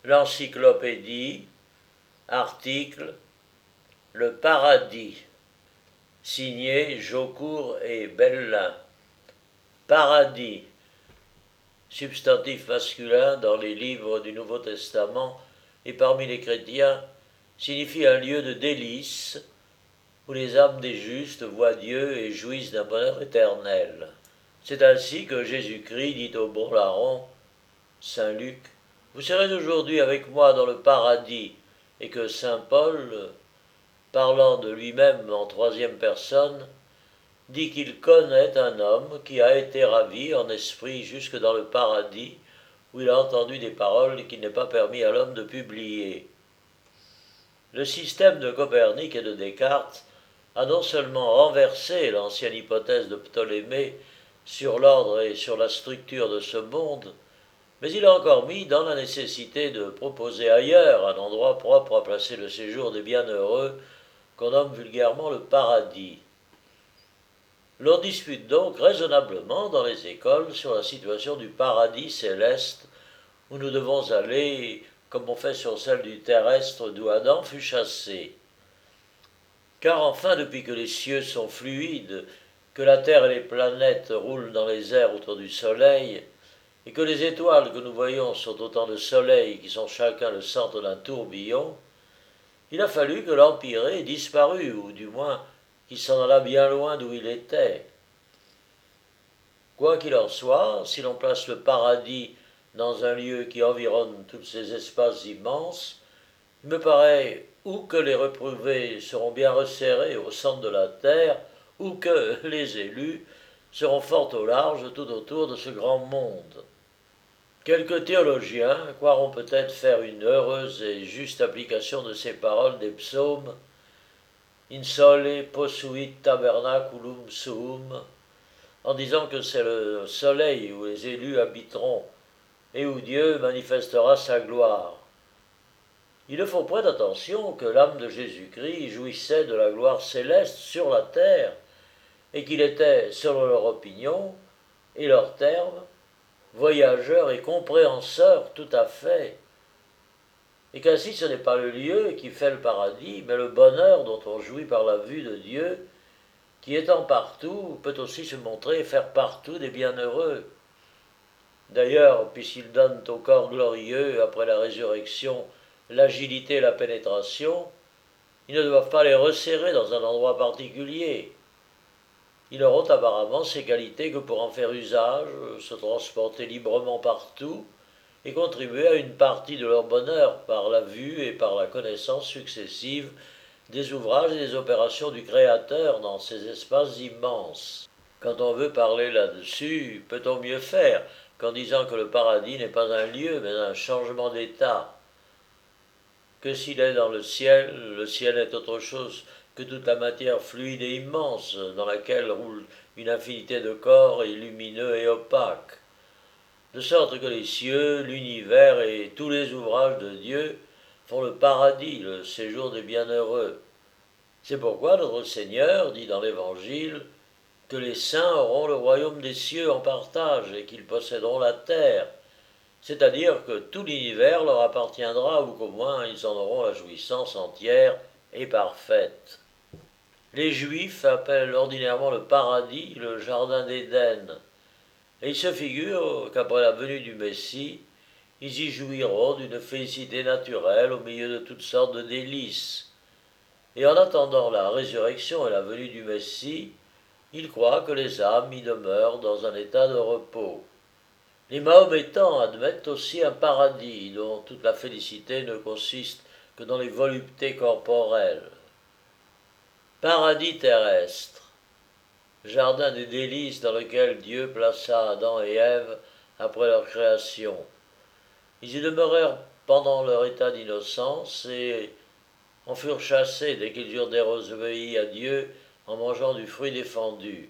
L'encyclopédie, article Le paradis, signé Jaucourt et Bellin. Paradis, substantif masculin dans les livres du Nouveau Testament et parmi les chrétiens, signifie un lieu de délices où les âmes des justes voient Dieu et jouissent d'un bonheur éternel. C'est ainsi que Jésus-Christ dit au bon larron, Saint Luc, vous serez aujourd'hui avec moi dans le paradis, et que Saint Paul, parlant de lui-même en troisième personne, dit qu'il connaît un homme qui a été ravi en esprit jusque dans le paradis, où il a entendu des paroles qu'il n'est pas permis à l'homme de publier. Le système de Copernic et de Descartes a non seulement renversé l'ancienne hypothèse de Ptolémée sur l'ordre et sur la structure de ce monde, mais il a encore mis dans la nécessité de proposer ailleurs un endroit propre à placer le séjour des bienheureux, qu'on nomme vulgairement le paradis. L'on dispute donc raisonnablement dans les écoles sur la situation du paradis céleste, où nous devons aller, comme on fait sur celle du terrestre d'où Adam fut chassé. Car enfin, depuis que les cieux sont fluides, que la Terre et les planètes roulent dans les airs autour du Soleil, et que les étoiles que nous voyons sont autant de soleils qui sont chacun le centre d'un tourbillon, il a fallu que l'Empyrée disparût, ou du moins qu'il s'en alla bien loin d'où il était. Quoi qu'il en soit, si l'on place le paradis dans un lieu qui environne tous ces espaces immenses, il me paraît ou que les reprouvés seront bien resserrés au centre de la terre, ou que les élus seront fort au large tout autour de ce grand monde. Quelques théologiens croiront peut-être faire une heureuse et juste application de ces paroles des psaumes In sole posuit tabernaculum suum, en disant que c'est le soleil où les élus habiteront et où Dieu manifestera sa gloire. Il ne faut point d'attention que l'âme de Jésus-Christ jouissait de la gloire céleste sur la terre et qu'il était, selon leur opinion et leurs termes, voyageur et compréhenseur tout à fait, et qu'ainsi ce n'est pas le lieu qui fait le paradis, mais le bonheur dont on jouit par la vue de Dieu, qui étant partout, peut aussi se montrer et faire partout des bienheureux. D'ailleurs, puisqu'ils donnent au corps glorieux, après la résurrection, l'agilité et la pénétration, ils ne doivent pas les resserrer dans un endroit particulier. Ils n'auront apparemment ces qualités que pour en faire usage, se transporter librement partout et contribuer à une partie de leur bonheur par la vue et par la connaissance successive des ouvrages et des opérations du Créateur dans ces espaces immenses. Quand on veut parler là-dessus, peut-on mieux faire qu'en disant que le paradis n'est pas un lieu, mais un changement d'état? Que s'il est dans le ciel est autre chose que toute la matière fluide et immense dans laquelle roule une infinité de corps et lumineux et opaques, de sorte que les cieux, l'univers et tous les ouvrages de Dieu font le paradis, le séjour des bienheureux. C'est pourquoi notre Seigneur dit dans l'Évangile que les saints auront le royaume des cieux en partage et qu'ils posséderont la terre, c'est-à-dire que tout l'univers leur appartiendra ou qu'au moins ils en auront la jouissance entière et parfaite. Les Juifs appellent ordinairement le paradis le jardin d'Éden, et ils se figurent qu'après la venue du Messie, ils y jouiront d'une félicité naturelle au milieu de toutes sortes de délices. Et en attendant la résurrection et la venue du Messie, ils croient que les âmes y demeurent dans un état de repos. Les Mahométans admettent aussi un paradis dont toute la félicité ne consiste que dans les voluptés corporelles. Paradis terrestre, jardin des délices dans lequel Dieu plaça Adam et Ève après leur création. Ils y demeurèrent pendant leur état d'innocence et en furent chassés dès qu'ils eurent désobéi à Dieu en mangeant du fruit défendu.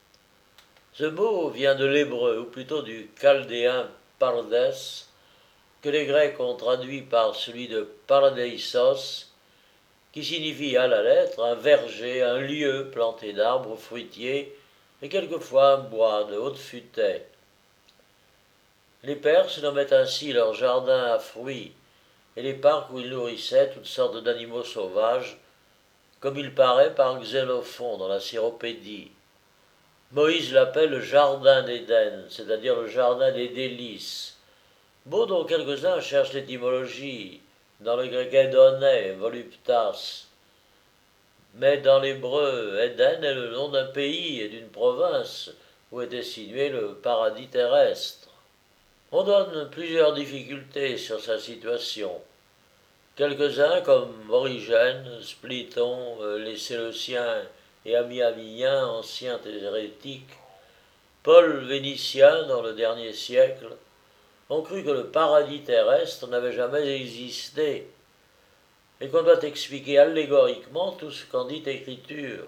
Ce mot vient de l'hébreu, ou plutôt du chaldéen pardes, que les Grecs ont traduit par celui de paradeisos, qui signifie à la lettre un verger, un lieu planté d'arbres fruitiers, et quelquefois un bois de haute futaie. Les Perses nommaient ainsi leur jardin à fruits et les parcs où il nourrissait toutes sortes d'animaux sauvages, comme il paraît par Xénophon dans la Syropédie. Moïse l'appelle le jardin d'Éden, c'est-à-dire le jardin des délices, mot dont quelques-uns cherchent l'étymologie, dans le grec édonais, voluptas, mais dans l'hébreu, Éden est le nom d'un pays et d'une province où était situé le paradis terrestre. On donne plusieurs difficultés sur sa situation. Quelques-uns, comme Origène, Spliton, les Séleuciens et Amiens, anciens hérétiques, Paul Vénitien dans le dernier siècle, ont cru que le paradis terrestre n'avait jamais existé et qu'on doit expliquer allégoriquement tout ce qu'en dit l'Écriture.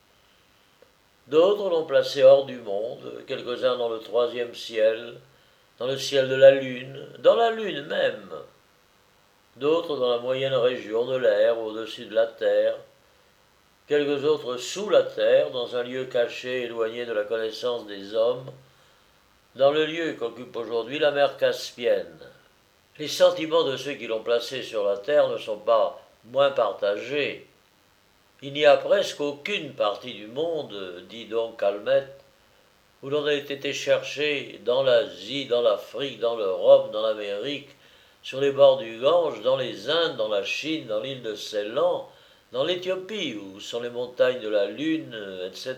D'autres l'ont placé hors du monde, quelques-uns dans le troisième ciel, dans le ciel de la Lune, dans la Lune même. D'autres dans la moyenne région de l'air, au-dessus de la terre. Quelques autres sous la terre, dans un lieu caché, éloigné de la connaissance des hommes, dans le lieu qu'occupe aujourd'hui la mer Caspienne. Les sentiments de ceux qui l'ont placé sur la terre ne sont pas moins partagés. Il n'y a presque aucune partie du monde, dit donc Calmette, où l'on ait été chercher dans l'Asie, dans l'Afrique, dans l'Europe, dans l'Amérique, sur les bords du Gange, dans les Indes, dans la Chine, dans l'île de Ceylan, dans l'Éthiopie, où sont les montagnes de la Lune, etc.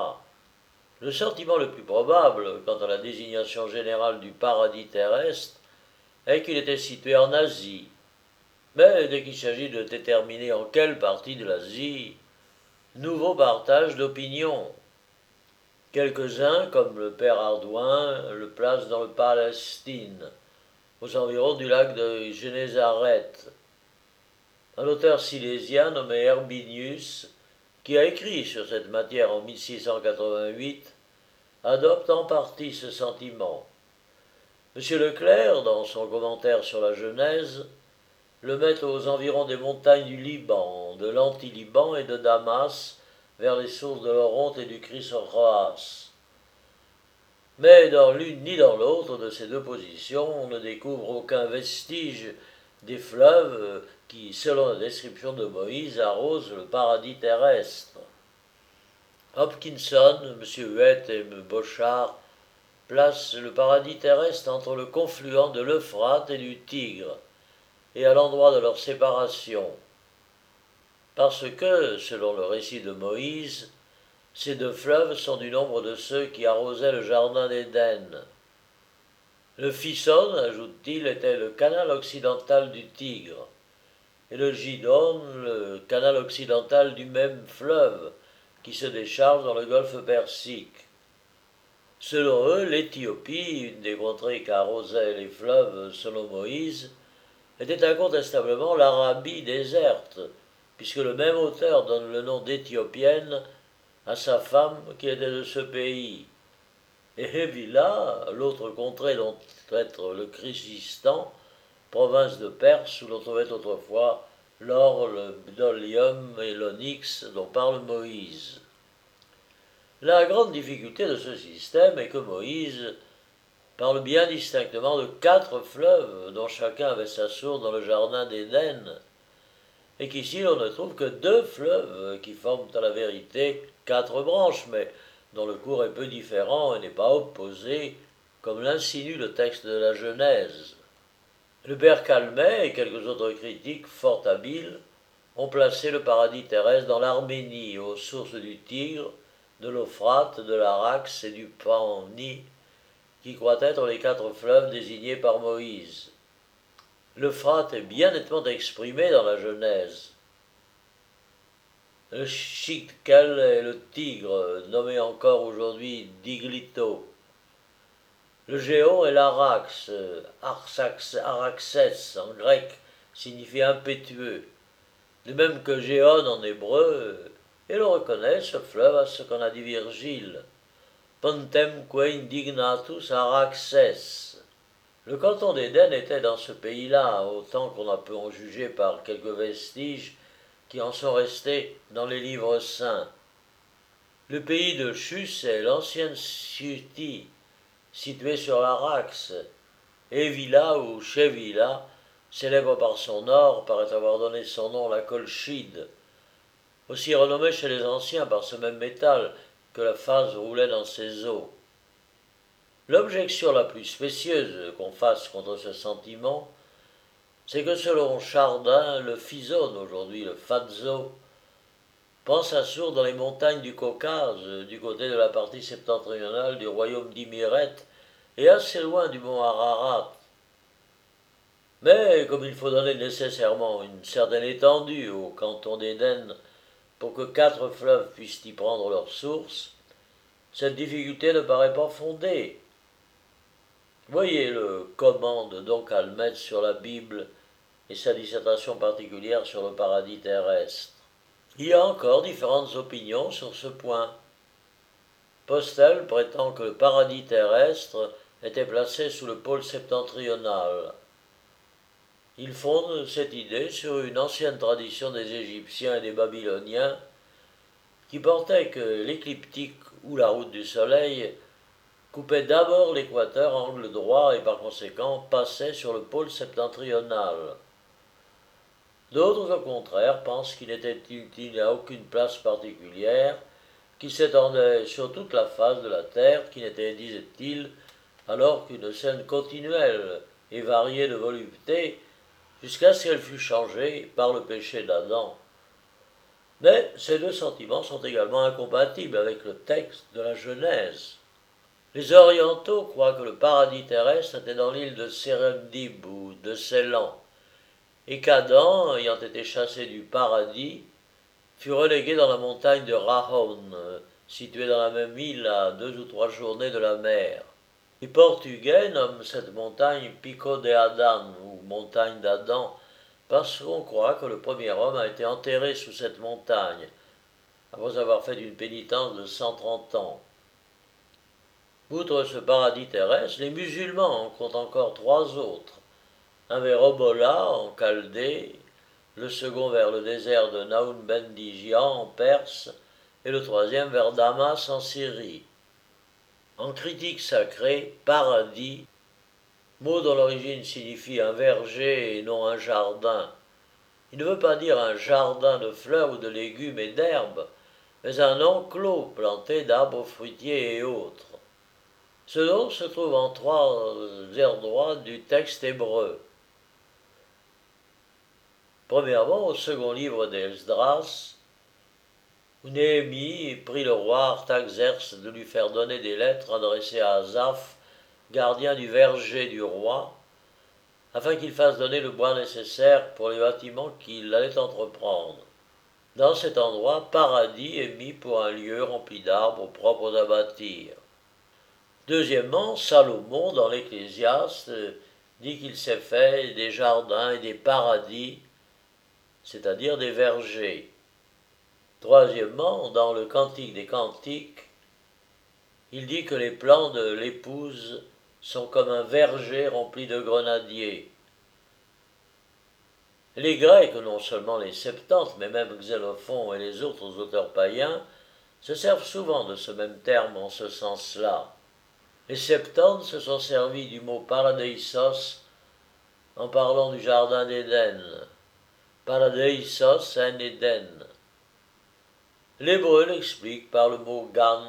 Le sentiment le plus probable, quant à la désignation générale du paradis terrestre, est qu'il était situé en Asie. Mais dès qu'il s'agit de déterminer en quelle partie de l'Asie, nouveau partage d'opinion. Quelques-uns, comme le père Ardouin, le placent dans le Palestine, aux environs du lac de Génézareth. Un auteur silésien nommé Herbinius, qui a écrit sur cette matière en 1688, adopte en partie ce sentiment. M. Leclerc, dans son commentaire sur la Genèse, le met aux environs des montagnes du Liban, de l'Anti-Liban et de Damas, vers les sources de l'Oronte et du Chrysochroas. Mais dans l'une ni dans l'autre de ces deux positions, on ne découvre aucun vestige des fleuves qui, selon la description de Moïse, arrosent le paradis terrestre. Hopkinson, M. Huet et M. Bochart placent le paradis terrestre entre le confluent de l'Euphrate et du Tigre, et à l'endroit de leur séparation. Parce que, selon le récit de Moïse, ces deux fleuves sont du nombre de ceux qui arrosaient le jardin d'Éden. Le Fison, ajoute-t-il, était le canal occidental du Tigre, et le Gidon, le canal occidental du même fleuve, qui se décharge dans le golfe Persique. Selon eux, l'Éthiopie, une des contrées qu'arrosaient les fleuves selon Moïse, était incontestablement l'Arabie déserte, puisque le même auteur donne le nom d'Éthiopienne à sa femme qui était de ce pays. Et Hévila, l'autre contrée dont être le Chrisistan, province de Perse où l'on trouvait autrefois l'or, le bdolium et l'onyx dont parle Moïse. La grande difficulté de ce système est que Moïse parle bien distinctement de 4 fleuves dont chacun avait sa source dans le jardin d'Éden, et qu'ici l'on ne trouve que 2 fleuves qui forment à la vérité 4 branches, mais dont le cours est peu différent et n'est pas opposé, comme l'insinue le texte de la Genèse. Le père Calmet et quelques autres critiques fort habiles ont placé le paradis terrestre dans l'Arménie, aux sources du Tigre, de l'Euphrate, de l'Araxe et du Pani, qui croient être les 4 fleuves désignés par Moïse. L'Euphrate est bien nettement exprimé dans la Genèse. Le Chitkel est le Tigre, nommé encore aujourd'hui Diglito. Le Géon est l'Arax, Araxès en grec, signifie impétueux, de même que Géon en hébreu, et l'on reconnaît ce fleuve à ce qu'en a dit Virgile. Pontem que indignatus Araxès. Le canton d'Éden était dans ce pays-là, autant qu'on a pu en juger par quelques vestiges qui en sont restés dans les livres saints. Le pays de Chus est l'ancienne Scythie, située sur l'Araxe, et Villa ou Chevilla, célèbre par son or, paraît avoir donné son nom à la colchide, aussi renommée chez les anciens par ce même métal que la phase roulait dans ses eaux. L'objection la plus spécieuse qu'on fasse contre ce sentiment, c'est que selon Chardin, le Fizone, aujourd'hui le Fazo, prend sa source dans les montagnes du Caucase, du côté de la partie septentrionale du royaume d'Imiret, et assez loin du mont Ararat. Mais comme il faut donner nécessairement une certaine étendue au canton d'Éden pour que 4 fleuves puissent y prendre leur source, cette difficulté ne paraît pas fondée. Voyez-le commande donc Calmette sur la Bible et sa dissertation particulière sur le paradis terrestre. Il y a encore différentes opinions sur ce point. Postel prétend que le paradis terrestre était placé sous le pôle septentrional. Il fonde cette idée sur une ancienne tradition des Égyptiens et des Babyloniens qui portait que l'écliptique ou la route du soleil coupait d'abord l'équateur à angle droit et par conséquent passait sur le pôle septentrional. D'autres, au contraire, pensent qu'il n'était utile à aucune place particulière, qui s'étendait sur toute la face de la terre, qui n'était, disait-il, alors qu'une scène continuelle et variée de volupté, jusqu'à ce qu'elle fût changée par le péché d'Adam. Mais ces deux sentiments sont également incompatibles avec le texte de la Genèse. Les orientaux croient que le paradis terrestre était dans l'île de Serendib ou de Ceylan, et qu'Adam, ayant été chassé du paradis, fut relégué dans la montagne de Rahon, située dans la même île à 2 ou 3 journées de la mer. Les Portugais nomment cette montagne Pico de Adam, ou montagne d'Adam, parce qu'on croit que le premier homme a été enterré sous cette montagne, après avoir fait une pénitence de 130 ans. Outre ce paradis terrestre, les musulmans en comptent encore 3 autres. Un vers Obola, en Chaldée, le second vers le désert de Naoun ben Dijian, en Perse, et le troisième vers Damas, en Syrie. En critique sacrée, paradis, mot dont l'origine signifie un verger et non un jardin. Il ne veut pas dire un jardin de fleurs ou de légumes et d'herbes, mais un enclos planté d'arbres fruitiers et autres. Ce nom se trouve en 3 endroits du texte hébreu. Premièrement, au second livre d'Esdras, où Néhémie prie le roi Artaxerxes de lui faire donner des lettres adressées à Asaph, gardien du verger du roi, afin qu'il fasse donner le bois nécessaire pour les bâtiments qu'il allait entreprendre. Dans cet endroit, paradis est mis pour un lieu rempli d'arbres propres à bâtir. Deuxièmement, Salomon, dans l'Ecclésiaste, dit qu'il s'est fait des jardins et des paradis, c'est-à-dire des vergers. Troisièmement, dans le Cantique des Cantiques, il dit que les plans de l'épouse sont comme un verger rempli de grenadiers. Les Grecs, non seulement les Septante, mais même Xénophon et les autres auteurs païens, se servent souvent de ce même terme en ce sens-là. Les Septantes se sont servis du mot paradeisos en parlant du jardin d'Éden. Paradeisos en Éden. L'hébreu l'explique par le mot gan.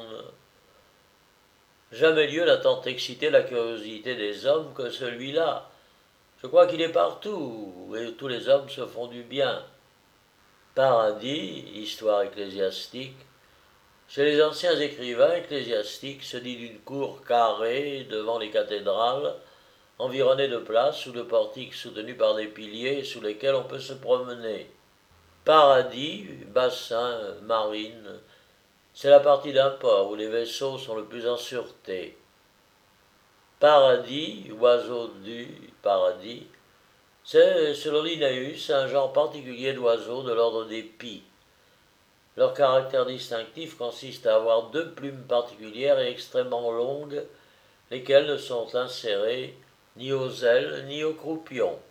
Jamais Dieu n'a tant excité la curiosité des hommes que celui-là. Je crois qu'il est partout, et tous les hommes se font du bien. Paradis, histoire ecclésiastique. Chez les anciens écrivains ecclésiastiques se dit d'une cour carrée devant les cathédrales, environnée de places ou de portiques soutenus par des piliers sous lesquels on peut se promener. Paradis, bassin, marine, c'est la partie d'un port où les vaisseaux sont le plus en sûreté. Paradis, oiseau du paradis, c'est, selon Linnaeus, un genre particulier d'oiseaux de l'ordre des pies. Leur caractère distinctif consiste à avoir 2 plumes particulières et extrêmement longues, lesquelles ne sont insérées ni aux ailes ni aux croupions.